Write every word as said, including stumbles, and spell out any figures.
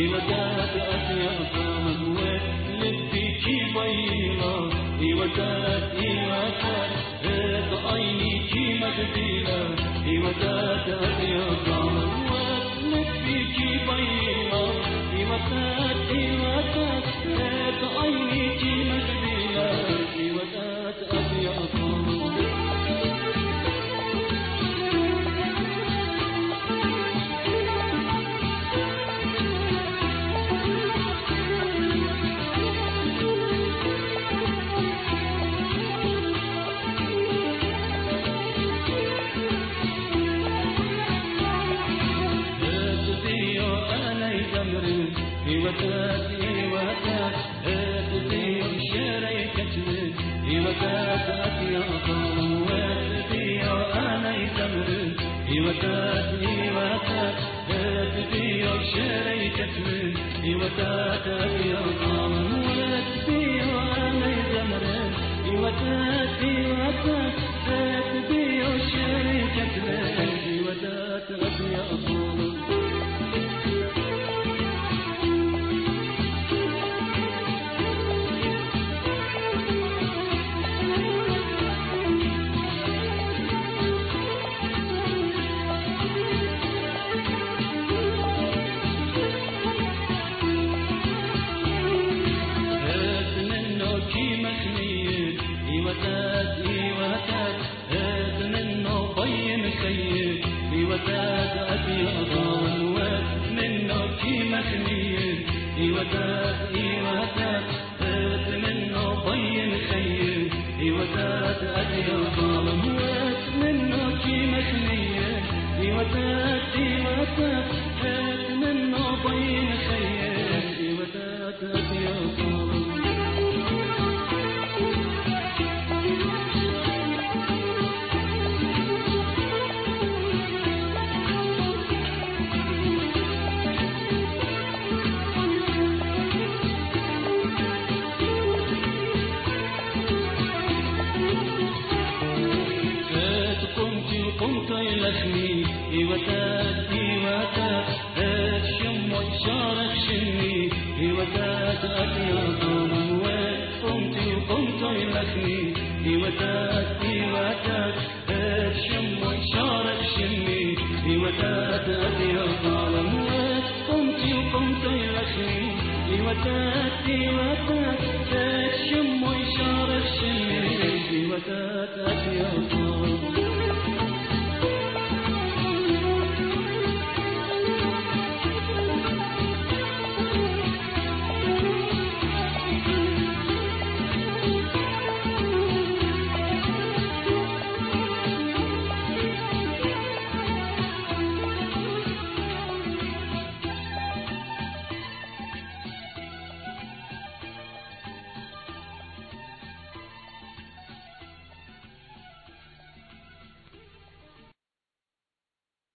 إيوتات أطيا صامت لبيكي بيلا إيوتات إيوتات هات عيني كي مدبيلا إيوتات أطيا صامت لبيكي بيلا إيوتات إيوتات هات عيني كي مدبيلا إيوتات أطيا صامت إيوتات إيوتات هات بيو شريكة من إيوتات أطيا صامت بيو أنا يتمرن إيوتات إيوتات هات بيو شريكة من إيوتات أطيا صامت بيو أنا يتمرن إيوتات إيوتات هات بيو شريكة من إيوتات أطيا صامت إيوتات إيوتات هات منه طي مخيل إيوتات أطيا صامت منه كي مخنيل إيوتات إيوتات هات منه طي مخيل إيوتات أطيا صامت منه كي مخنيل إيوتات إيوتات هات منه طي مخيل إيوتات أطيا صامت قمت يلخني إيوتات إيوتات هات شم وشارك شني إيوتات أطيا صامت قمت قمت يلخني إيوتات إيوتات هات شم وشارك شني إيوتات أطيا صامت قمت قمت يلخني إيوتات إيوتات هات شم وشارك شني إيوتات أطيا صامت